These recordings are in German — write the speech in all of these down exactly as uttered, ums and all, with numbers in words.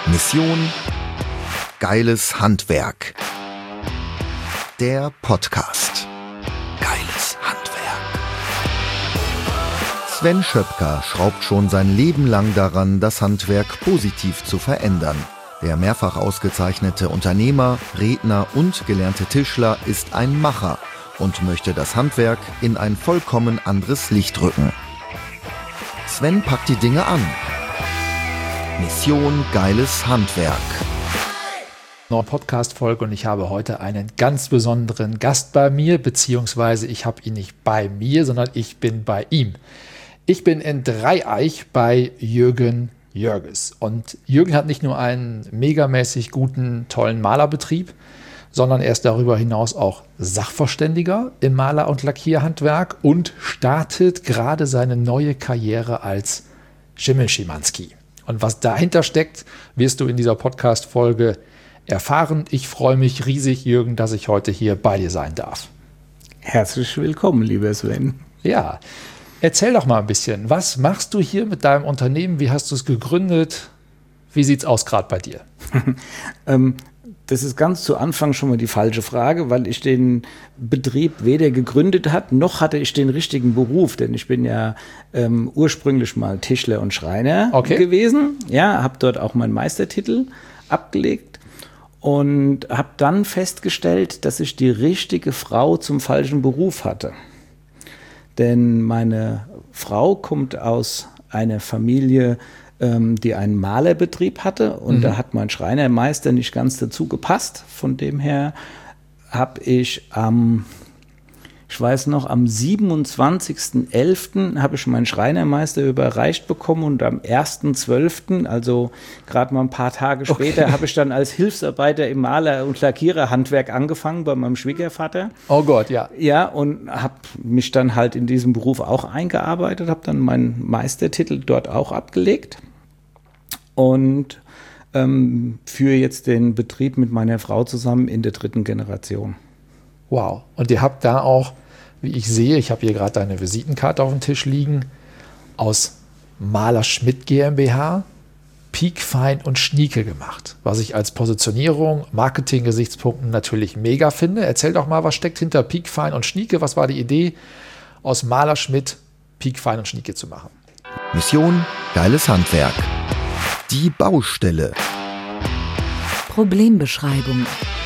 Mission Geiles Handwerk. Der Podcast. Geiles Handwerk. Sven Schöpker schraubt schon sein Leben lang daran, das Handwerk positiv zu verändern. Der mehrfach ausgezeichnete Unternehmer, Redner und gelernte Tischler ist ein Macher und möchte das Handwerk in ein vollkommen anderes Licht rücken. Sven packt die Dinge an. Mission Geiles Handwerk. Neue Podcast-Folge und ich habe heute einen ganz besonderen Gast bei mir, beziehungsweise ich habe ihn nicht bei mir, sondern ich bin bei ihm. Ich bin in Dreieich bei Jürgen Jörges und Jürgen hat nicht nur einen megamäßig guten, tollen Malerbetrieb, sondern er ist darüber hinaus auch Sachverständiger im Maler- und Lackierhandwerk und startet gerade seine neue Karriere als Schimmel-Schimanski. Und was dahinter steckt, wirst du in dieser Podcast-Folge erfahren. Ich freue mich riesig, Jürgen, dass ich heute hier bei dir sein darf. Herzlich willkommen, lieber Sven. Ja, erzähl doch mal ein bisschen. Was machst du hier mit deinem Unternehmen? Wie hast du es gegründet? Wie sieht es aus gerade bei dir? ähm, das ist ganz zu Anfang schon mal die falsche Frage, weil ich den Betrieb weder gegründet habe, noch hatte ich den richtigen Beruf, denn ich bin ja ähm, ursprünglich mal Tischler und Schreiner okay. gewesen. Ja, habe dort auch meinen Meistertitel abgelegt und habe dann festgestellt, dass ich die richtige Frau zum falschen Beruf hatte. Denn meine Frau kommt aus einer Familie, die einen Malerbetrieb hatte und mhm. da hat mein Schreinermeister nicht ganz dazu gepasst. Von dem her habe ich am, ich weiß noch, am siebenundzwanzigsten elften habe ich meinen Schreinermeister überreicht bekommen und am ersten zwölften, also gerade mal ein paar Tage später, okay. habe ich dann als Hilfsarbeiter im Maler- und Lackiererhandwerk angefangen bei meinem Schwiegervater. Oh Gott, ja. Ja, und habe mich dann halt in diesem Beruf auch eingearbeitet, habe dann meinen Meistertitel dort auch abgelegt. Und ähm, führe jetzt den Betrieb mit meiner Frau zusammen in der dritten Generation. Wow. Und ihr habt da auch, wie ich sehe, ich habe hier gerade deine Visitenkarte auf dem Tisch liegen, aus Maler Schmidt GmbH, Piek, Fein und Schnieke gemacht. Was ich als Positionierung, Marketing-Gesichtspunkten natürlich mega finde. Erzähl doch mal, was steckt hinter Piek, Fein und Schnieke? Was war die Idee, aus Maler Schmidt Piek, Fein und Schnieke zu machen? Mission Geiles Handwerk. Die Baustelle. Problembeschreibung.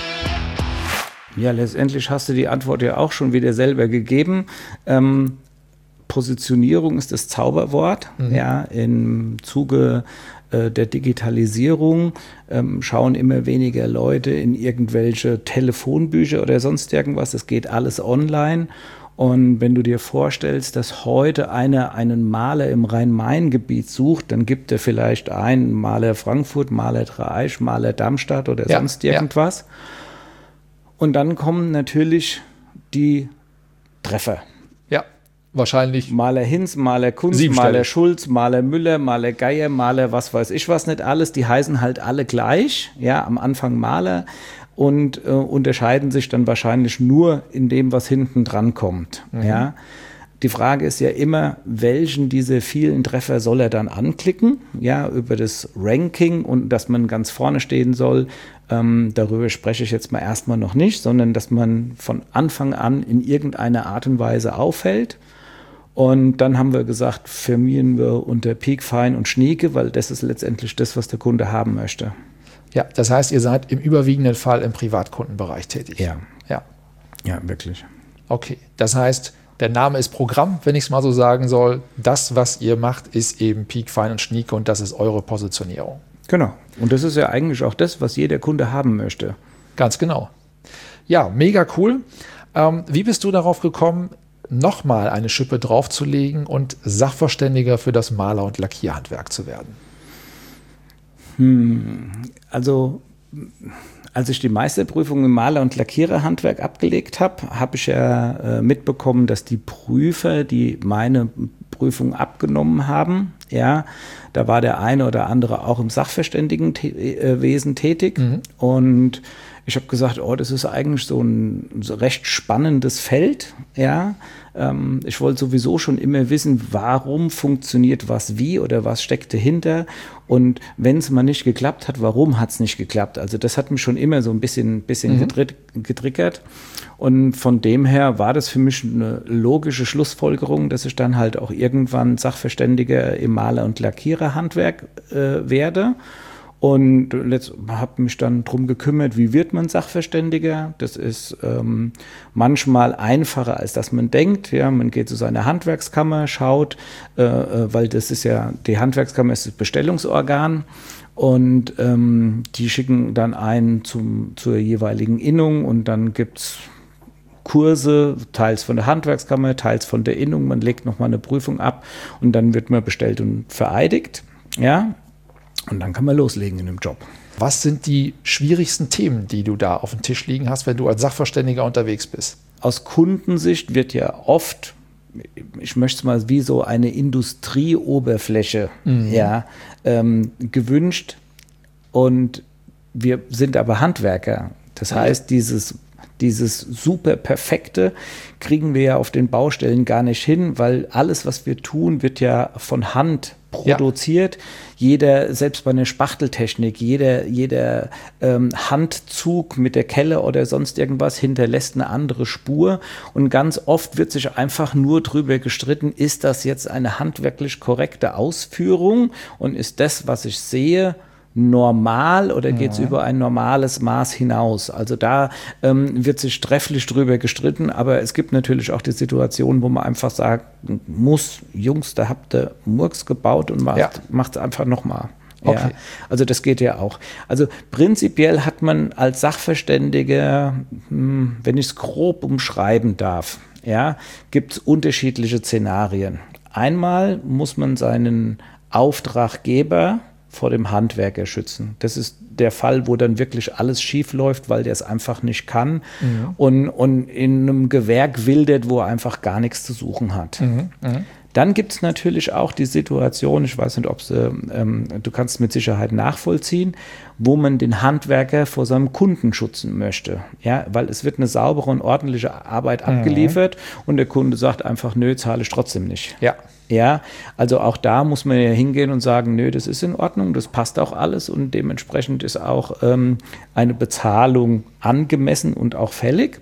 Ja, letztendlich hast du die Antwort ja auch schon wieder selber gegeben. Ähm, Positionierung ist das Zauberwort. Mhm. Ja, im Zuge äh, der Digitalisierung ähm, schauen immer weniger Leute in irgendwelche Telefonbücher oder sonst irgendwas. Es geht alles online. Und wenn du dir vorstellst, dass heute einer einen Maler im Rhein-Main-Gebiet sucht, dann gibt er vielleicht einen Maler Frankfurt, Maler Dreieich, Maler Darmstadt oder ja, sonst irgendwas. Ja. Und dann kommen natürlich die Treffer. Ja, wahrscheinlich. Maler Hinz, Maler Kunz, Maler Schulz, Maler Müller, Maler Geier, Maler was weiß ich was nicht alles. Die heißen halt alle gleich. Ja, am Anfang Maler. Und äh, unterscheiden sich dann wahrscheinlich nur in dem, was hinten dran kommt. Mhm. Ja. Die Frage ist ja immer, welchen dieser vielen Treffer soll er dann anklicken? Ja, über das Ranking und dass man ganz vorne stehen soll, ähm, darüber spreche ich jetzt mal erstmal noch nicht, sondern dass man von Anfang an in irgendeiner Art und Weise auffällt. Und dann haben wir gesagt, firmieren wir unter Piek, Fein und Schnieke, weil das ist letztendlich das, was der Kunde haben möchte. Ja, das heißt, ihr seid im überwiegenden Fall im Privatkundenbereich tätig. Ja. Ja, ja, wirklich. Okay, das heißt, der Name ist Programm, wenn ich es mal so sagen soll. Das, was ihr macht, ist eben Piek, Fein und Schnieke und das ist eure Positionierung. Genau. Und das ist ja eigentlich auch das, was jeder Kunde haben möchte. Ganz genau. Ja, mega cool. Ähm, wie bist du darauf gekommen, nochmal eine Schippe draufzulegen und Sachverständiger für das Maler- und Lackierhandwerk zu werden? Hm, also als ich die Meisterprüfung im Maler- und Lackiererhandwerk abgelegt habe, habe ich ja äh, mitbekommen, dass die Prüfer, die meine Prüfung abgenommen haben, ja, da war der eine oder andere auch im Sachverständigenwesen tätig. Mhm. Und ich habe gesagt, oh, das ist eigentlich so ein so recht spannendes Feld, ja. Ähm, ich wollte sowieso schon immer wissen, warum funktioniert was wie oder was steckt dahinter. Und wenn es mal nicht geklappt hat, warum hat es nicht geklappt? Also das hat mich schon immer so ein bisschen, bisschen mhm. getri- getriggert. Und von dem her war das für mich eine logische Schlussfolgerung, dass ich dann halt auch irgendwann Sachverständiger im Maler- und Lackiererhandwerk äh, werde. Und habe mich dann darum gekümmert, wie wird man Sachverständiger. Das ist ähm, manchmal einfacher, als dass man denkt. Ja, man geht zu seiner Handwerkskammer, schaut, äh, weil das ist ja, die Handwerkskammer ist das Bestellungsorgan. Und ähm, die schicken dann einen zum, zur jeweiligen Innung und dann gibt es Kurse, teils von der Handwerkskammer, teils von der Innung. Man legt nochmal eine Prüfung ab und dann wird man bestellt und vereidigt. Ja. Und dann kann man loslegen in dem Job. Was sind die schwierigsten Themen, die du da auf dem Tisch liegen hast, wenn du als Sachverständiger unterwegs bist? Aus Kundensicht wird ja oft, ich möchte es mal wie so eine Industrieoberfläche mhm. ja, ähm, gewünscht. Und wir sind aber Handwerker. Das heißt, dieses Dieses super Perfekte kriegen wir ja auf den Baustellen gar nicht hin, weil alles, was wir tun, wird ja von Hand produziert. Ja. Jeder, selbst bei einer Spachteltechnik, jeder, jeder ähm, Handzug mit der Kelle oder sonst irgendwas hinterlässt eine andere Spur. Und ganz oft wird sich einfach nur drüber gestritten, ist das jetzt eine handwerklich korrekte Ausführung und ist das, was ich sehe, normal oder geht es ja. über ein normales Maß hinaus? Also da ähm, wird sich trefflich drüber gestritten, aber es gibt natürlich auch die Situation, wo man einfach sagen muss, Jungs, da habt ihr Murks gebaut und macht es ja. einfach nochmal. Okay. Ja, also das geht ja auch. Also prinzipiell hat man als Sachverständiger, hm, wenn ich es grob umschreiben darf, ja, gibt es unterschiedliche Szenarien. Einmal muss man seinen Auftraggeber vor dem Handwerker schützen. Das ist der Fall, wo dann wirklich alles schief läuft, weil der es einfach nicht kann mhm. und, und in einem Gewerk wildert, wo er einfach gar nichts zu suchen hat. Mhm. Mhm. Dann gibt es natürlich auch die Situation, ich weiß nicht, ob sie, ähm, du kannst mit Sicherheit nachvollziehen, wo man den Handwerker vor seinem Kunden schützen möchte. Ja, weil es wird eine saubere und ordentliche Arbeit mhm. abgeliefert und der Kunde sagt einfach, nö, zahle ich trotzdem nicht. Ja. Ja, also auch da muss man ja hingehen und sagen, nö, das ist in Ordnung, das passt auch alles und dementsprechend ist auch ähm, eine Bezahlung angemessen und auch fällig.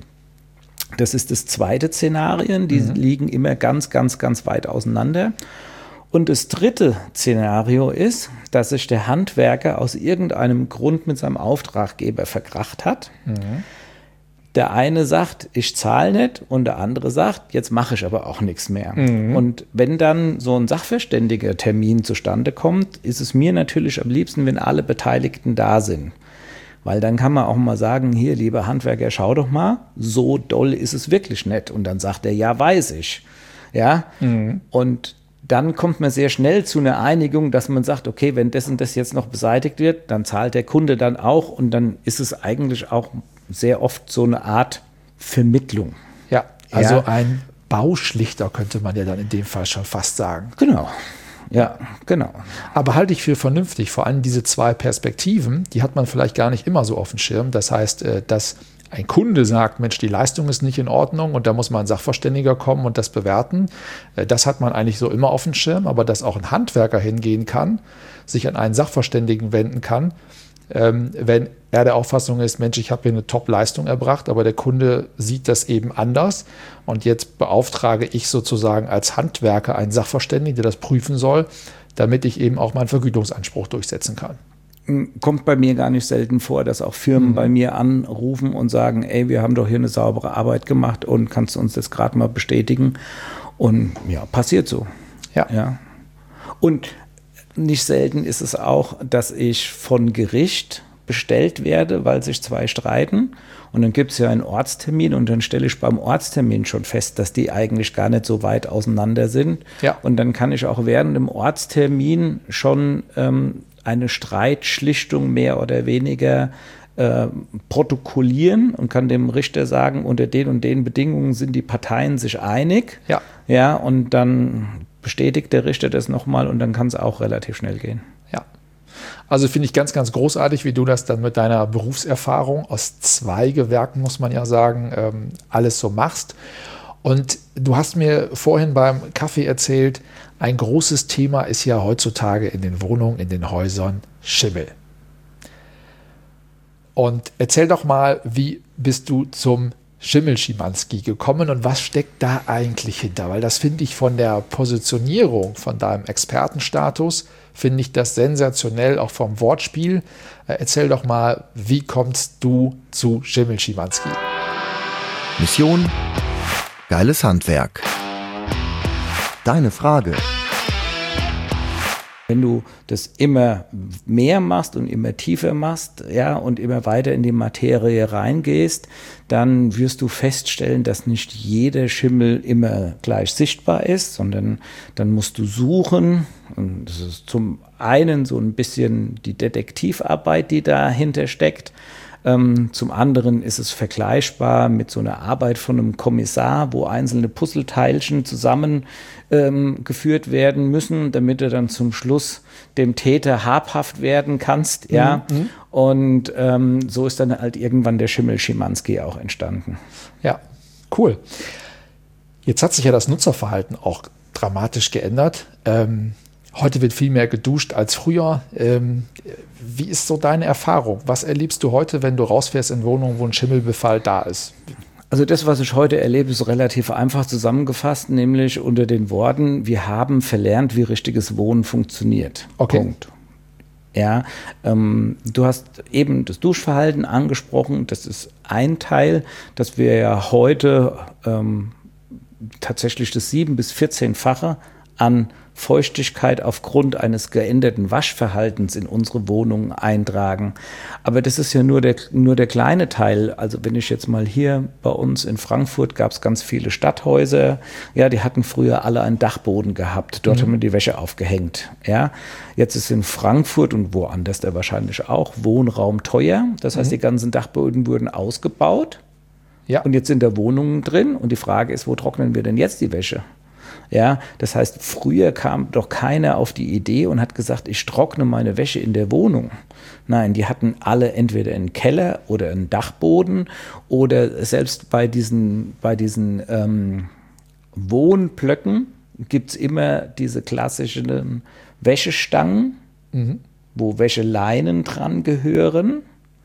Das ist das zweite Szenario, die mhm. liegen immer ganz, ganz, ganz weit auseinander. Und das dritte Szenario ist, dass sich der Handwerker aus irgendeinem Grund mit seinem Auftraggeber verkracht hat. Mhm. Der eine sagt, ich zahle nicht und der andere sagt, jetzt mache ich aber auch nichts mehr. Mhm. Und wenn dann so ein sachverständiger Termin zustande kommt, ist es mir natürlich am liebsten, wenn alle Beteiligten da sind. Weil dann kann man auch mal sagen, hier, lieber Handwerker, schau doch mal, so doll ist es wirklich nicht. Und dann sagt er, ja, weiß ich. Ja, mhm. Und dann kommt man sehr schnell zu einer Einigung, dass man sagt, okay, wenn das und das jetzt noch beseitigt wird, dann zahlt der Kunde dann auch und dann ist es eigentlich auch sehr oft so eine Art Vermittlung. Ja, also ja. ein Bauschlichter könnte man ja dann in dem Fall schon fast sagen. Genau. Ja, genau. Aber halte ich für vernünftig, vor allem diese zwei Perspektiven, die hat man vielleicht gar nicht immer so auf dem Schirm. Das heißt, dass ein Kunde sagt, Mensch, die Leistung ist nicht in Ordnung und da muss mal ein Sachverständiger kommen und das bewerten. Das hat man eigentlich so immer auf dem Schirm, aber dass auch ein Handwerker hingehen kann, sich an einen Sachverständigen wenden kann, wenn er der Auffassung ist, Mensch, ich habe hier eine Top-Leistung erbracht, aber der Kunde sieht das eben anders und jetzt beauftrage ich sozusagen als Handwerker einen Sachverständigen, der das prüfen soll, damit ich eben auch meinen Vergütungsanspruch durchsetzen kann. Kommt bei mir gar nicht selten vor, dass auch Firmen mhm. bei mir anrufen und sagen, ey, wir haben doch hier eine saubere Arbeit gemacht und kannst du uns das gerade mal bestätigen? Und ja, passiert so. Ja. ja. Und nicht selten ist es auch, dass ich von Gericht bestellt werde, weil sich zwei streiten. Und dann gibt es ja einen Ortstermin und dann stelle ich beim Ortstermin schon fest, dass die eigentlich gar nicht so weit auseinander sind. Ja. Und dann kann ich auch während dem Ortstermin schon ähm, eine Streitschlichtung mehr oder weniger äh, protokollieren und kann dem Richter sagen, unter den und den Bedingungen sind die Parteien sich einig. Ja. Ja, und dann bestätigt der Richter das nochmal und dann kann es auch relativ schnell gehen. Ja, also finde ich ganz, ganz großartig, wie du das dann mit deiner Berufserfahrung aus zwei Gewerken, muss man ja sagen, ähm, alles so machst. Und du hast mir vorhin beim Kaffee erzählt, ein großes Thema ist ja heutzutage in den Wohnungen, in den Häusern Schimmel. Und erzähl doch mal, wie bist du zum Schimmel-Schimanski gekommen und was steckt da eigentlich hinter? Weil das finde ich von der Positionierung, von deinem Expertenstatus, finde ich das sensationell, auch vom Wortspiel. Äh, erzähl doch mal, wie kommst du zu Schimmel-Schimanski? Mission: geiles Handwerk. Deine Frage. Wenn du das immer mehr machst und immer tiefer machst, ja, und immer weiter in die Materie reingehst, dann wirst du feststellen, dass nicht jeder Schimmel immer gleich sichtbar ist, sondern dann musst du suchen. Und das ist zum einen so ein bisschen die Detektivarbeit, die dahinter steckt. Ähm, zum anderen ist es vergleichbar mit so einer Arbeit von einem Kommissar, wo einzelne Puzzleteilchen zusammengeführt ähm, werden müssen, damit du dann zum Schluss dem Täter habhaft werden kannst. Ja? Mhm. Und ähm, so ist dann halt irgendwann der Schimmel-Schimanski auch entstanden. Ja, cool. Jetzt hat sich ja das Nutzerverhalten auch dramatisch geändert. Ähm, Heute wird viel mehr geduscht als früher. Ähm, wie ist so deine Erfahrung? Was erlebst du heute, wenn du rausfährst in Wohnungen, wo ein Schimmelbefall da ist? Also das, was ich heute erlebe, ist relativ einfach zusammengefasst, nämlich unter den Worten: Wir haben verlernt, wie richtiges Wohnen funktioniert. Okay. Punkt. Ja, ähm, du hast eben das Duschverhalten angesprochen. Das ist ein Teil, dass wir ja heute ähm, tatsächlich das sieben- bis vierzehnfache an Feuchtigkeit aufgrund eines geänderten Waschverhaltens in unsere Wohnungen eintragen. Aber das ist ja nur der, nur der kleine Teil. Also wenn ich jetzt mal hier bei uns in Frankfurt, gab es ganz viele Stadthäuser, ja, die hatten früher alle einen Dachboden gehabt. Dort mhm. haben wir die Wäsche aufgehängt. Ja. Jetzt ist in Frankfurt und woanders da wahrscheinlich auch Wohnraum teuer. Das heißt, mhm. die ganzen Dachböden wurden ausgebaut. Ja. Und jetzt sind da Wohnungen drin. Und die Frage ist, wo trocknen wir denn jetzt die Wäsche? Ja, das heißt, früher kam doch keiner auf die Idee und hat gesagt, ich trockne meine Wäsche in der Wohnung. Nein, die hatten alle entweder einen Keller oder einen Dachboden oder selbst bei diesen, bei diesen ähm, Wohnblöcken gibt es immer diese klassischen Wäschestangen, mhm. wo Wäscheleinen dran gehören.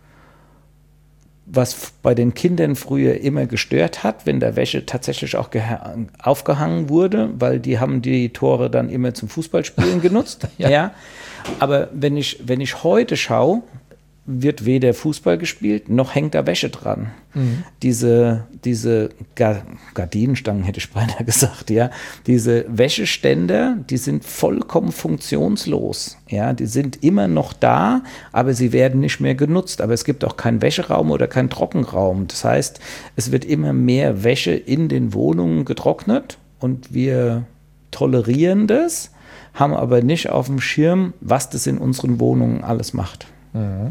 Was bei den Kindern früher immer gestört hat, wenn der Wäsche tatsächlich auch aufgehangen wurde, weil die haben die Tore dann immer zum Fußballspielen genutzt. ja. ja. Aber wenn ich, wenn ich heute schaue, wird weder Fußball gespielt, noch hängt da Wäsche dran. Mhm. Diese, diese Gardinenstangen, hätte ich beinahe gesagt, ja, diese Wäscheständer, die sind vollkommen funktionslos. Ja, die sind immer noch da, aber sie werden nicht mehr genutzt. Aber es gibt auch keinen Wäscheraum oder keinen Trockenraum. Das heißt, es wird immer mehr Wäsche in den Wohnungen getrocknet und wir tolerieren das, haben aber nicht auf dem Schirm, was das in unseren Wohnungen alles macht. Mhm.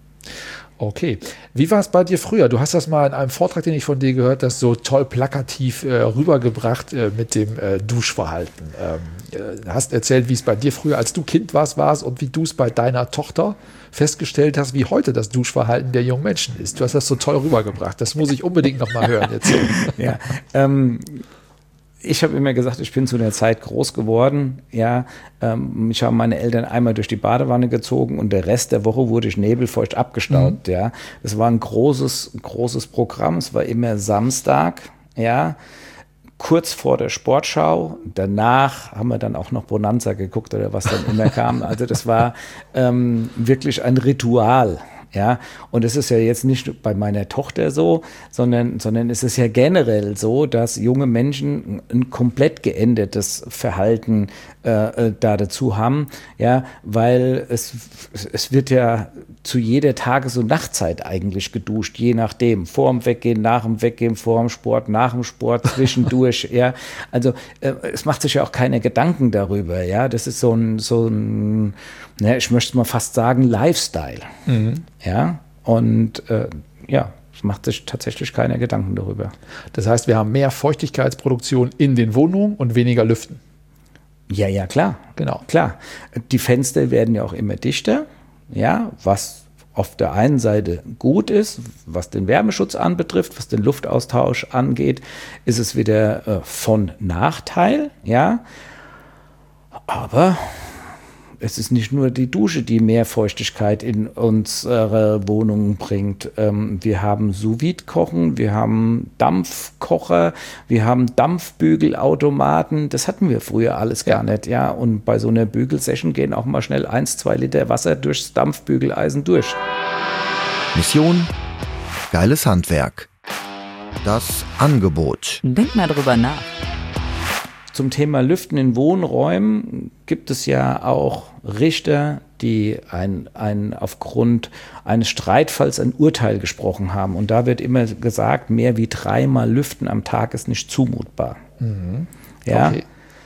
Okay. Wie war es bei dir früher? Du hast das mal in einem Vortrag, den ich von dir gehört habe, so toll plakativ äh, rübergebracht äh, mit dem äh, Duschverhalten. Ähm, äh, hast erzählt, wie es bei dir früher, als du Kind warst, warst und wie du es bei deiner Tochter festgestellt hast, wie heute das Duschverhalten der jungen Menschen ist. Du hast das so toll rübergebracht. Das muss ich unbedingt noch mal hören. Erzähl. Ja, ähm, ich habe immer gesagt, ich bin zu der Zeit groß geworden. Ja, ähm, mich haben meine Eltern einmal durch die Badewanne gezogen und der Rest der Woche wurde ich nebelfeucht abgestaubt. Mhm. Ja, das war ein großes, großes Programm. Es war immer Samstag. Ja, kurz vor der Sportschau. Danach haben wir dann auch noch Bonanza geguckt oder was dann immer kam. Also das war ähm, wirklich ein Ritual. Ja, und es ist ja jetzt nicht bei meiner Tochter so, sondern, sondern es ist ja generell so, dass junge Menschen ein komplett geändertes Verhalten äh, da dazu haben, ja, weil es, es wird ja zu jeder Tages- und Nachtzeit eigentlich geduscht, je nachdem, vor dem Weggehen, nach dem Weggehen, vor dem Sport, nach dem Sport, zwischendurch, ja, also äh, es macht sich ja auch keine Gedanken darüber, ja, das ist so ein, so ein, ja, ich möchte mal fast sagen, Lifestyle. Mhm. Ja, und äh, ja, es macht sich tatsächlich keine Gedanken darüber. Das heißt, wir haben mehr Feuchtigkeitsproduktion in den Wohnungen und weniger Lüften. Ja, ja, klar. Genau. Klar. Die Fenster werden ja auch immer dichter, ja, was auf der einen Seite gut ist, was den Wärmeschutz anbetrifft, was den Luftaustausch angeht, ist es wieder äh, von Nachteil, ja. Aber es ist nicht nur die Dusche, die mehr Feuchtigkeit in unsere Wohnungen bringt. Ähm, wir haben Sous-Vide-Kochen, wir haben Dampfkocher, wir haben Dampfbügelautomaten. Das hatten wir früher alles gar Ja. nicht, ja. Und bei so einer Bügelsession gehen auch mal schnell eins, zwei Liter Wasser durchs Dampfbügeleisen durch. Mission: geiles Handwerk. Das Angebot. Denk mal drüber nach. Zum Thema Lüften in Wohnräumen gibt es ja auch Richter, die ein, ein, aufgrund eines Streitfalls ein Urteil gesprochen haben. Und da wird immer gesagt, mehr wie dreimal Lüften am Tag ist nicht zumutbar. Mhm. Ja? Okay.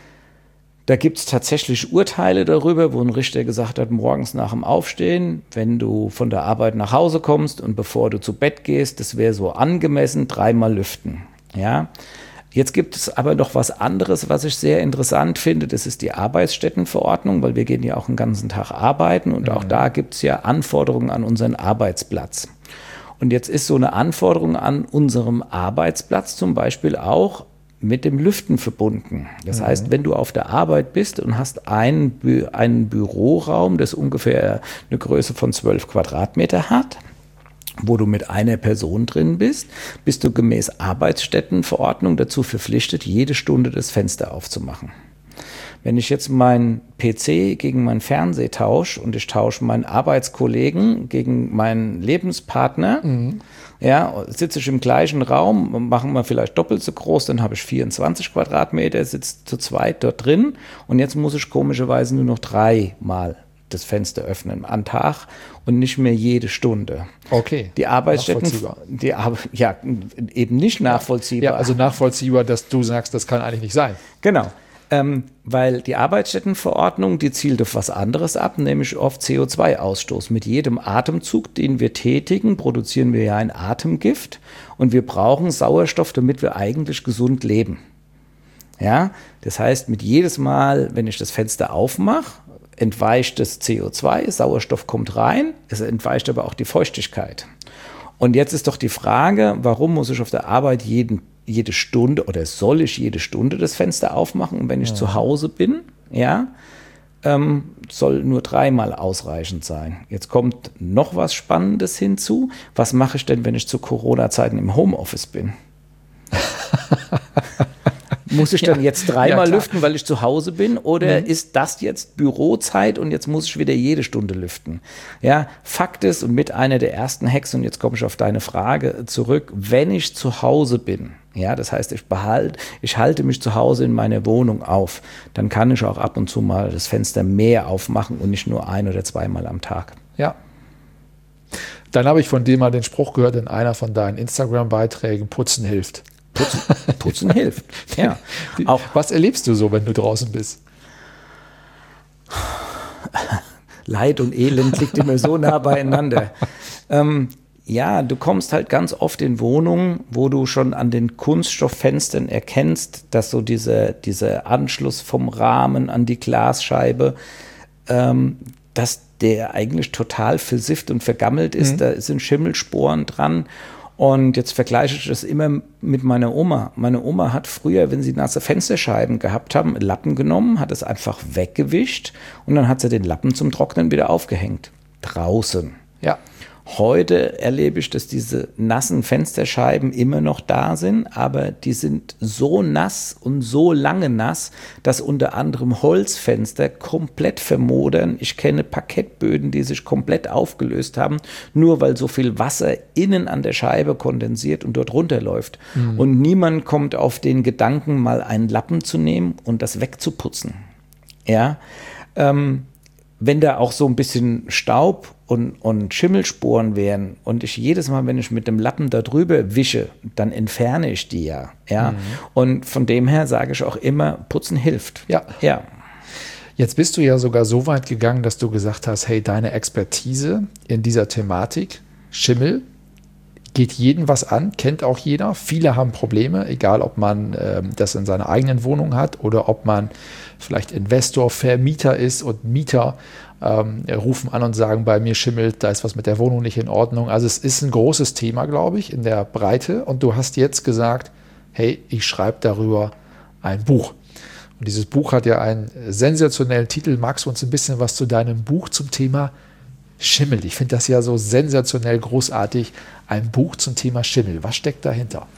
Da gibt es tatsächlich Urteile darüber, wo ein Richter gesagt hat, morgens nach dem Aufstehen, wenn du von der Arbeit nach Hause kommst und bevor du zu Bett gehst, das wäre so angemessen, dreimal lüften. Ja? Jetzt gibt es aber noch was anderes, was ich sehr interessant finde. Das ist die Arbeitsstättenverordnung, weil wir gehen ja auch den ganzen Tag arbeiten und auch da gibt es ja Anforderungen an unseren Arbeitsplatz. Und jetzt ist so eine Anforderung an unserem Arbeitsplatz zum Beispiel auch mit dem Lüften verbunden. Das mhm. heißt, wenn du auf der Arbeit bist und hast einen, Bü- einen Büroraum, das ungefähr eine Größe von zwölf Quadratmeter hat, wo du mit einer Person drin bist, bist du gemäß Arbeitsstättenverordnung dazu verpflichtet, jede Stunde das Fenster aufzumachen. Wenn ich jetzt meinen P C gegen meinen Fernseher tausche und ich tausche meinen Arbeitskollegen gegen meinen Lebenspartner, mhm. ja, sitze ich im gleichen Raum, machen wir vielleicht doppelt so groß, dann habe ich vierundzwanzig Quadratmeter, sitze zu zweit dort drin und jetzt muss ich komischerweise nur noch dreimal das Fenster öffnen am Tag und nicht mehr jede Stunde. Okay. Die Arbeitsstätten, Nachvollziehbar. die Ar- ja, eben nicht nachvollziehbar. Ja, also nachvollziehbar, dass du sagst, das kann eigentlich nicht sein. Genau. Ähm, weil die Arbeitsstättenverordnung, die zielt auf was anderes ab, nämlich auf C O zwei Ausstoß. Mit jedem Atemzug, den wir tätigen, produzieren wir ja ein Atemgift und wir brauchen Sauerstoff, damit wir eigentlich gesund leben. Ja, das heißt, mit jedes Mal, wenn ich das Fenster aufmache, entweicht das C O zwei, Sauerstoff kommt rein, es entweicht aber auch die Feuchtigkeit. Und jetzt ist doch die Frage, warum muss ich auf der Arbeit jeden, jede Stunde oder soll ich jede Stunde das Fenster aufmachen? Und wenn ich ja. zu Hause bin, ja, ähm, soll nur dreimal ausreichend sein. Jetzt kommt noch was Spannendes hinzu. Was mache ich denn, wenn ich zu Corona-Zeiten im Homeoffice bin? Muss ich dann ja, jetzt dreimal ja, lüften, weil ich zu Hause bin? Oder mhm. ist das jetzt Bürozeit und jetzt muss ich wieder jede Stunde lüften? Ja, Fakt ist, und mit einer der ersten Hacks, und jetzt komme ich auf deine Frage zurück, wenn ich zu Hause bin, ja, das heißt, ich behalte, ich halte mich zu Hause in meiner Wohnung auf, dann kann ich auch ab und zu mal das Fenster mehr aufmachen und nicht nur ein- oder zweimal am Tag. Ja. Dann habe ich von dir mal den Spruch gehört in einer von deinen Instagram-Beiträgen, Putzen hilft. Putzen, Putzen hilft. Ja. Auch was erlebst du so, wenn du draußen bist? Leid und Elend liegt immer so nah beieinander. Ähm, ja, du kommst halt ganz oft in Wohnungen, wo du schon an den Kunststofffenstern erkennst, dass so dieser diese Anschluss vom Rahmen an die Glasscheibe, ähm, dass der eigentlich total versifft und vergammelt ist. Mhm. Da sind Schimmelsporen dran. Und jetzt vergleiche ich das immer mit meiner Oma. Meine Oma hat früher, wenn sie nasse Fensterscheiben gehabt haben, einen Lappen genommen, hat es einfach weggewischt und dann hat sie den Lappen zum Trocknen wieder aufgehängt. Draußen. Ja. Heute erlebe ich, dass diese nassen Fensterscheiben immer noch da sind, aber die sind so nass und so lange nass, dass unter anderem Holzfenster komplett vermodern. Ich kenne Parkettböden, die sich komplett aufgelöst haben, nur weil so viel Wasser innen an der Scheibe kondensiert und dort runterläuft. Mhm. Und niemand kommt auf den Gedanken, mal einen Lappen zu nehmen und das wegzuputzen. Ja, ähm, wenn da auch so ein bisschen Staub und, und Schimmelsporen wären und ich jedes Mal, wenn ich mit dem Lappen da drüber wische, dann entferne ich die ja. ja? Mhm. Und von dem her sage ich auch immer, Putzen hilft. Ja. ja. Jetzt bist du ja sogar so weit gegangen, dass du gesagt hast, hey, deine Expertise in dieser Thematik, Schimmel, geht jeden was an, kennt auch jeder. Viele haben Probleme, egal ob man äh, das in seiner eigenen Wohnung hat oder ob man vielleicht Investor, Vermieter ist und Mieter ähm, rufen an und sagen, bei mir schimmelt, da ist was mit der Wohnung nicht in Ordnung. Also es ist ein großes Thema, glaube ich, in der Breite. Und du hast jetzt gesagt, hey, ich schreibe darüber ein Buch. Und dieses Buch hat ja einen sensationellen Titel. Magst du uns ein bisschen was zu deinem Buch zum Thema Schimmel? Ich finde das ja so sensationell großartig. Ein Buch zum Thema Schimmel. Was steckt dahinter?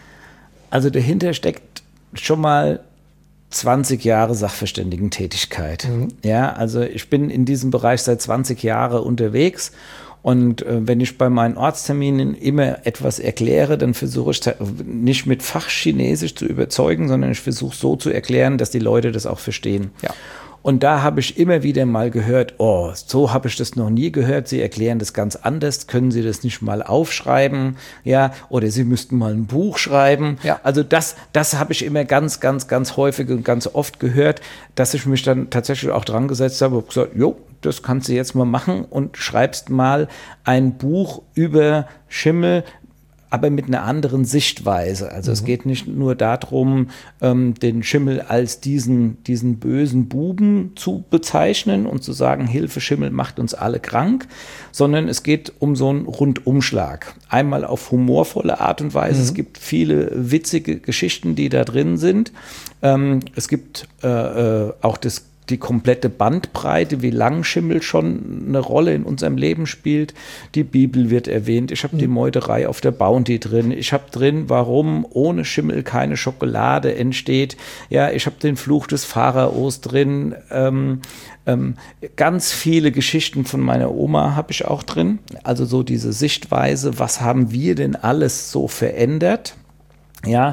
Also dahinter steckt schon mal zwanzig Jahre Sachverständigentätigkeit. Mhm. Ja, also ich bin in diesem Bereich seit zwanzig Jahren unterwegs. Und äh, wenn ich bei meinen Ortsterminen immer etwas erkläre, dann versuche ich nicht mit Fachchinesisch zu überzeugen, sondern ich versuche so zu erklären, dass die Leute das auch verstehen. Ja. Und da habe ich immer wieder mal gehört, oh, so habe ich das noch nie gehört, Sie erklären das ganz anders, können Sie das nicht mal aufschreiben, ja, oder Sie müssten mal ein Buch schreiben. Ja. Also das, das habe ich immer ganz, ganz, ganz häufig und ganz oft gehört, dass ich mich dann tatsächlich auch dran gesetzt habe und gesagt, jo, das kannst du jetzt mal machen und schreibst mal ein Buch über Schimmel, aber mit einer anderen Sichtweise. Also mhm. es geht nicht nur darum, ähm, den Schimmel als diesen, diesen bösen Buben zu bezeichnen und zu sagen, Hilfe, Schimmel macht uns alle krank, sondern es geht um so einen Rundumschlag. Einmal auf humorvolle Art und Weise. Mhm. Es gibt viele witzige Geschichten, die da drin sind. Ähm, es gibt äh, äh, auch das die komplette Bandbreite, wie lang Schimmel schon eine Rolle in unserem Leben spielt. Die Bibel wird erwähnt. Ich habe mhm. die Meuterei auf der Bounty drin. Ich habe drin, warum ohne Schimmel keine Schokolade entsteht. Ja, ich habe den Fluch des Pharaos drin. Ähm, ähm, ganz viele Geschichten von meiner Oma habe ich auch drin. Also so diese Sichtweise, was haben wir denn alles so verändert? Ja,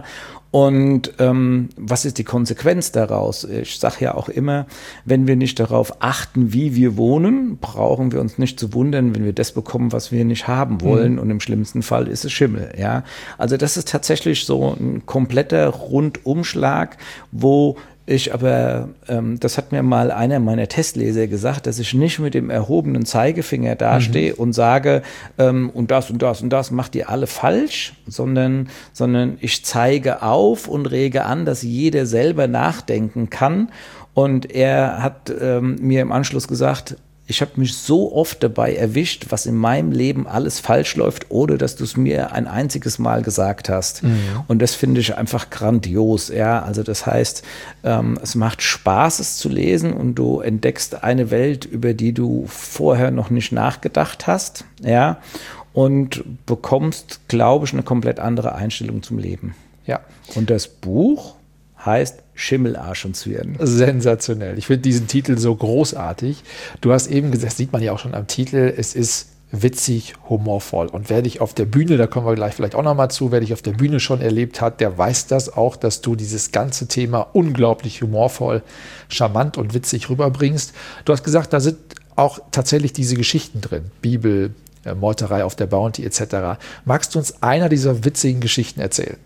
und ähm, was ist die Konsequenz daraus? Ich sage ja auch immer, wenn wir nicht darauf achten, wie wir wohnen, brauchen wir uns nicht zu wundern, wenn wir das bekommen, was wir nicht haben wollen. Mhm. Und im schlimmsten Fall ist es Schimmel. Ja? Also das ist tatsächlich so ein kompletter Rundumschlag, wo ich aber, ähm, das hat mir mal einer meiner Testleser gesagt, dass ich nicht mit dem erhobenen Zeigefinger dastehe mhm. und sage, ähm, und das und das und das macht ihr alle falsch, sondern, sondern ich zeige auf und rege an, dass jeder selber nachdenken kann. Und er hat ähm, mir im Anschluss gesagt, ich habe mich so oft dabei erwischt, was in meinem Leben alles falsch läuft, ohne dass du es mir ein einziges Mal gesagt hast. Mhm. Und das finde ich einfach grandios. Ja, also das heißt, ähm, es macht Spaß, es zu lesen und du entdeckst eine Welt, über die du vorher noch nicht nachgedacht hast. Ja, und bekommst, glaube ich, eine komplett andere Einstellung zum Leben. Ja. Und das Buch heißt Schimmelarsch und Zwirn. Sensationell. Ich finde diesen Titel so großartig. Du hast eben gesagt, das sieht man ja auch schon am Titel, es ist witzig, humorvoll. Und wer dich auf der Bühne, da kommen wir gleich vielleicht auch nochmal zu, wer dich auf der Bühne schon erlebt hat, der weiß das auch, dass du dieses ganze Thema unglaublich humorvoll, charmant und witzig rüberbringst. Du hast gesagt, da sind auch tatsächlich diese Geschichten drin. Bibel, Meuterei auf der Bounty et cetera. Magst du uns einer dieser witzigen Geschichten erzählen?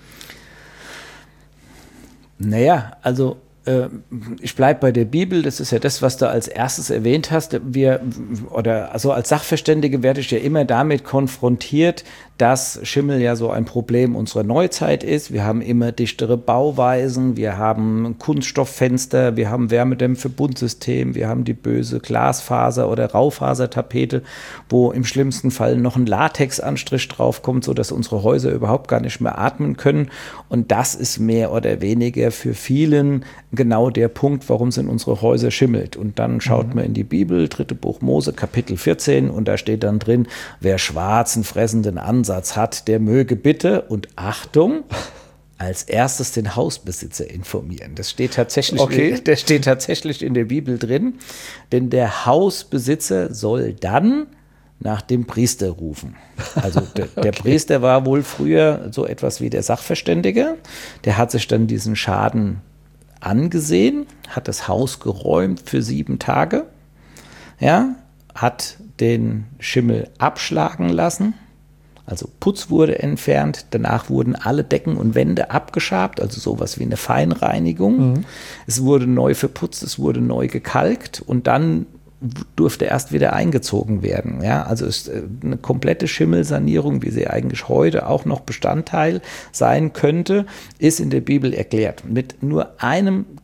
Naja, also äh, ich bleibe bei der Bibel, das ist ja das, was du als erstes erwähnt hast. Wir, oder also als Sachverständige werde ich ja immer damit konfrontiert, dass Schimmel ja so ein Problem unserer Neuzeit ist. Wir haben immer dichtere Bauweisen, wir haben Kunststofffenster, wir haben Wärmedämmverbundsystem, wir haben die böse Glasfaser- oder Raufasertapete, wo im schlimmsten Fall noch ein Latexanstrich draufkommt, sodass unsere Häuser überhaupt gar nicht mehr atmen können. Und das ist mehr oder weniger für vielen genau der Punkt, warum es in unsere Häuser schimmelt. Und dann schaut mhm. man in die Bibel, dritte Buch Mose, Kapitel vierzehn, und da steht dann drin, wer schwarzen, fressenden Ansatz hat, der möge bitte, und Achtung, als erstes den Hausbesitzer informieren. Das steht tatsächlich, okay. das steht tatsächlich in der Bibel drin, denn der Hausbesitzer soll dann nach dem Priester rufen. Also der, der okay. Priester war wohl früher so etwas wie der Sachverständige, der hat sich dann diesen Schaden angesehen, hat das Haus geräumt für sieben Tage, ja, hat den Schimmel abschlagen lassen, also Putz wurde entfernt, danach wurden alle Decken und Wände abgeschabt, also sowas wie eine Feinreinigung. Mhm. Es wurde neu verputzt, es wurde neu gekalkt und dann durfte erst wieder eingezogen werden. Ja, also ist eine komplette Schimmelsanierung, wie sie eigentlich heute auch noch Bestandteil sein könnte, ist in der Bibel erklärt. Mit nur einem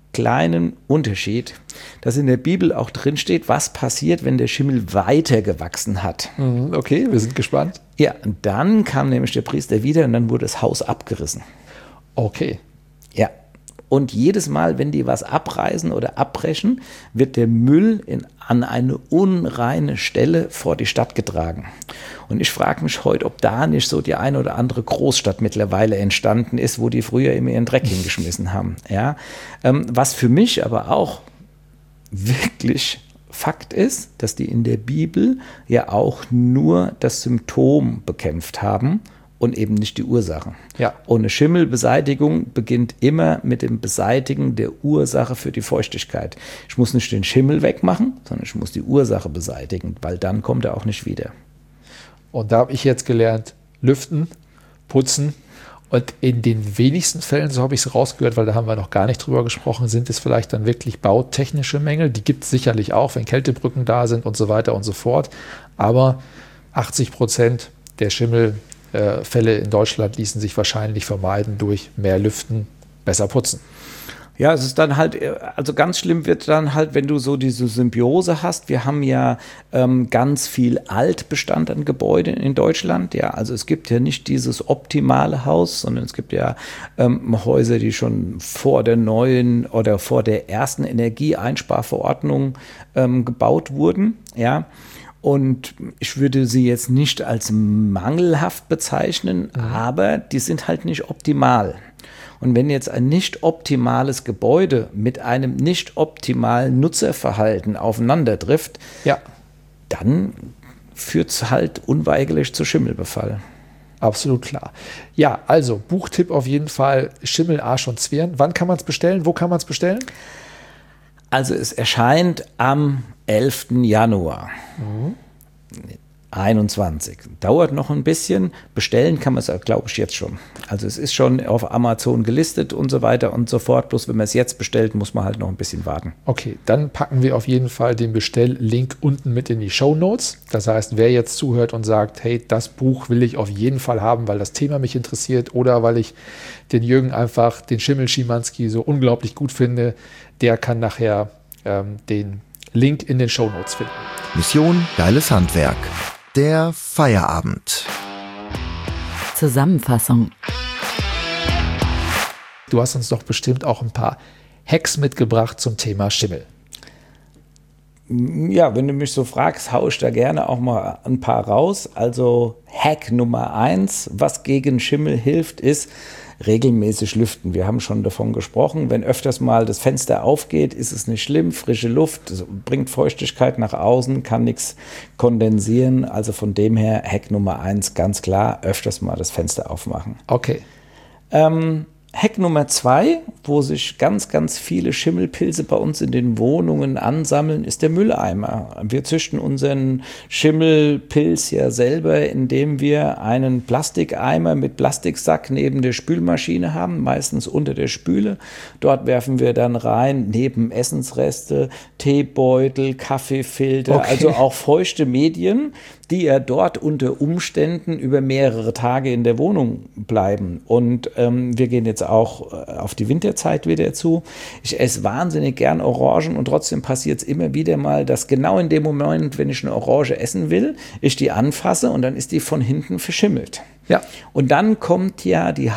kleinen Unterschied, dass in der Bibel auch drin steht, was passiert, wenn der Schimmel weiter gewachsen hat. Okay, wir sind gespannt. Ja, und dann kam nämlich der Priester wieder und dann wurde das Haus abgerissen. Okay. Ja, und jedes Mal, wenn die was abreißen oder abbrechen, wird der Müll in, an eine unreine Stelle vor die Stadt getragen. Und ich frage mich heute, ob da nicht so die eine oder andere Großstadt mittlerweile entstanden ist, wo die früher immer ihren Dreck hingeschmissen haben. Ja? Ähm, was für mich aber auch wirklich Fakt ist, dass die in der Bibel ja auch nur das Symptom bekämpft haben und eben nicht die Ursache. Ja. Und eine Schimmelbeseitigung beginnt immer mit dem Beseitigen der Ursache für die Feuchtigkeit. Ich muss nicht den Schimmel wegmachen, sondern ich muss die Ursache beseitigen, weil dann kommt er auch nicht wieder. Und da habe ich jetzt gelernt, lüften, putzen und in den wenigsten Fällen, so habe ich es rausgehört, weil da haben wir noch gar nicht drüber gesprochen, sind es vielleicht dann wirklich bautechnische Mängel. Die gibt es sicherlich auch, wenn Kältebrücken da sind und so weiter und so fort. Aber achtzig Prozent der Schimmel Fälle in Deutschland ließen sich wahrscheinlich vermeiden durch mehr Lüften, besser putzen. Ja, es ist dann halt, also ganz schlimm wird dann halt, wenn du so diese Symbiose hast. Wir haben ja ähm, ganz viel Altbestand an Gebäuden in Deutschland. Ja, also es gibt ja nicht dieses optimale Haus, sondern es gibt ja ähm, Häuser, die schon vor der neuen oder vor der ersten Energieeinsparverordnung ähm, gebaut wurden. Ja. Und ich würde sie jetzt nicht als mangelhaft bezeichnen, mhm. aber die sind halt nicht optimal. Und wenn jetzt ein nicht optimales Gebäude mit einem nicht optimalen Nutzerverhalten aufeinander trifft, ja. dann führt es halt unweigerlich zu Schimmelbefall. Absolut klar. Ja, also Buchtipp auf jeden Fall, Schimmel, Arsch und Zwirn. Wann kann man es bestellen? Wo kann man es bestellen? Also es erscheint am elften Januar mhm. einundzwanzig. Dauert noch ein bisschen. Bestellen kann man es, glaube ich, jetzt schon. Also es ist schon auf Amazon gelistet und so weiter und so fort. Bloß wenn man es jetzt bestellt, muss man halt noch ein bisschen warten. Okay, dann packen wir auf jeden Fall den Bestelllink unten mit in die Shownotes. Das heißt, wer jetzt zuhört und sagt, hey, das Buch will ich auf jeden Fall haben, weil das Thema mich interessiert oder weil ich den Jürgen einfach, den Schimmel Schimanski so unglaublich gut finde, der kann nachher ähm, den Link in den Shownotes finden. Mission Geiles Handwerk. Der Feierabend. Zusammenfassung. Du hast uns doch bestimmt auch ein paar Hacks mitgebracht zum Thema Schimmel. Ja, wenn du mich so fragst, hau ich da gerne auch mal ein paar raus. Also Hack Nummer eins, was gegen Schimmel hilft, ist regelmäßig lüften. Wir haben schon davon gesprochen, wenn öfters mal das Fenster aufgeht, ist es nicht schlimm. Frische Luft bringt Feuchtigkeit nach außen, kann nichts kondensieren. Also von dem her Hack Nummer eins, ganz klar, öfters mal das Fenster aufmachen. Okay. Ähm, Hack Nummer zwei, wo sich ganz, ganz viele Schimmelpilze bei uns in den Wohnungen ansammeln, ist der Mülleimer. Wir züchten unseren Schimmelpilz ja selber, indem wir einen Plastikeimer mit Plastiksack neben der Spülmaschine haben, meistens unter der Spüle. Dort werfen wir dann rein, neben Essensreste, Teebeutel, Kaffeefilter, okay. Also auch feuchte Medien, die ja dort unter Umständen über mehrere Tage in der Wohnung bleiben. Und ähm, wir gehen jetzt auch auf die Winterzeit wieder zu. Ich esse wahnsinnig gern Orangen und trotzdem passiert es immer wieder mal, dass genau in dem Moment, wenn ich eine Orange essen will, ich die anfasse und dann ist die von hinten verschimmelt. Ja. Und dann kommt ja die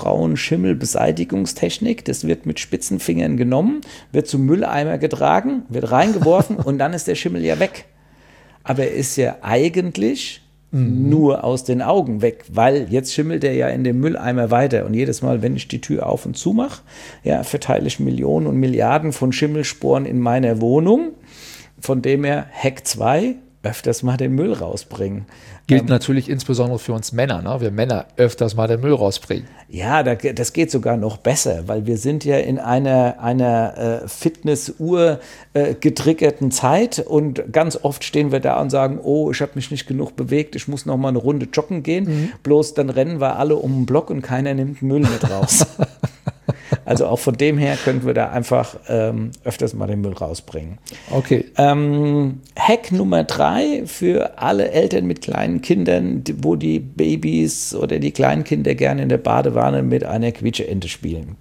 Hausfrauen-Schimmelbeseitigungstechnik. Das wird mit spitzen Fingern genommen, wird zum Mülleimer getragen, wird reingeworfen und dann ist der Schimmel ja weg. Aber er ist ja eigentlich mhm. nur aus den Augen weg, weil jetzt schimmelt er ja in dem Mülleimer weiter. Und jedes Mal, wenn ich die Tür auf und zu mache, ja, verteile ich Millionen und Milliarden von Schimmelsporen in meiner Wohnung. Von dem her Hack zwei, öfters mal den Müll rausbringen. Gilt ähm, natürlich insbesondere für uns Männer, ne? Wir Männer öfters mal den Müll rausbringen. Ja, da, das geht sogar noch besser, weil wir sind ja in einer, einer äh, Fitness-Uhr äh, getriggerten Zeit und ganz oft stehen wir da und sagen, oh, ich habe mich nicht genug bewegt, ich muss noch mal eine Runde joggen gehen. Mhm. Bloß dann rennen wir alle um den Block und keiner nimmt Müll mit raus. Also auch von dem her könnten wir da einfach ähm, öfters mal den Müll rausbringen. Okay. Ähm, Hack Nummer drei für alle Eltern mit kleinen Kindern, die, wo die Babys oder die Kleinkinder gerne in der Badewanne mit einer Quietscheente spielen.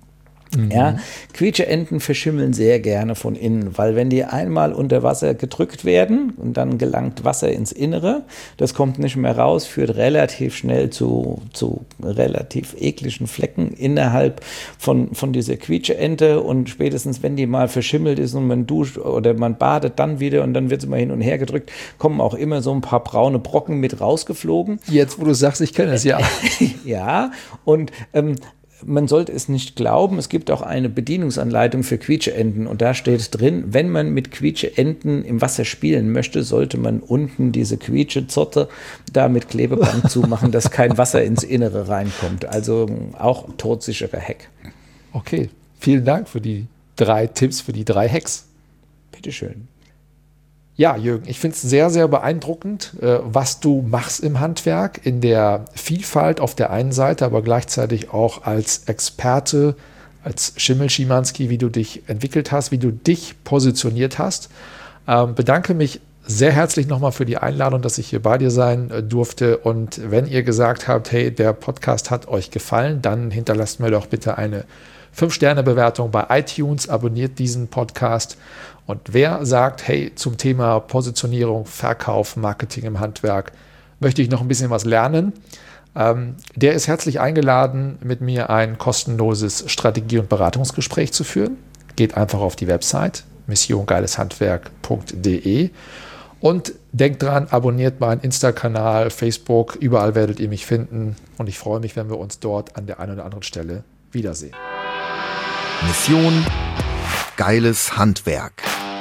Mhm. Ja, Quietscheenten verschimmeln sehr gerne von innen, weil wenn die einmal unter Wasser gedrückt werden und dann gelangt Wasser ins Innere, das kommt nicht mehr raus, führt relativ schnell zu, zu relativ ekligen Flecken innerhalb von, von dieser Quietscheente, und spätestens wenn die mal verschimmelt ist und man duscht oder man badet dann wieder und dann wird sie mal hin und her gedrückt, kommen auch immer so ein paar braune Brocken mit rausgeflogen. Jetzt, wo du sagst, ich kenne es, ja. Ja, und ähm, man sollte es nicht glauben, es gibt auch eine Bedienungsanleitung für Quietscheenten und da steht drin, wenn man mit Quietscheenten im Wasser spielen möchte, sollte man unten diese Quietschezotte da mit Klebeband zumachen, dass kein Wasser ins Innere reinkommt. Also auch ein todsicherer Hack. Okay, vielen Dank für die drei Tipps, für die drei Hacks. Bitteschön. Ja, Jürgen, ich finde es sehr, sehr beeindruckend, was du machst im Handwerk, in der Vielfalt auf der einen Seite, aber gleichzeitig auch als Experte, als Schimmel-Schimanski, wie du dich entwickelt hast, wie du dich positioniert hast. Ähm, bedanke mich sehr herzlich nochmal für die Einladung, dass ich hier bei dir sein durfte. Und wenn ihr gesagt habt, hey, der Podcast hat euch gefallen, dann hinterlasst mir doch bitte eine fünf Sterne Bewertung bei iTunes, abonniert diesen Podcast. Und wer sagt, hey, zum Thema Positionierung, Verkauf, Marketing im Handwerk möchte ich noch ein bisschen was lernen, ähm, der ist herzlich eingeladen, mit mir ein kostenloses Strategie- und Beratungsgespräch zu führen. Geht einfach auf die Website mission geiles handwerk punkt de und denkt dran, abonniert meinen Insta-Kanal, Facebook, überall werdet ihr mich finden. Und ich freue mich, wenn wir uns dort an der einen oder anderen Stelle wiedersehen. Mission Geiles Handwerk.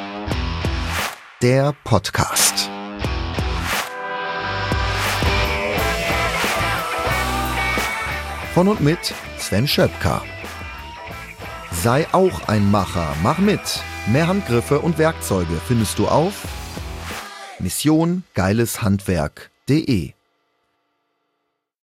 Der Podcast. Von und mit Sven Schöpker. Sei auch ein Macher, mach mit. Mehr Handgriffe und Werkzeuge findest du auf mission geiles handwerk punkt de.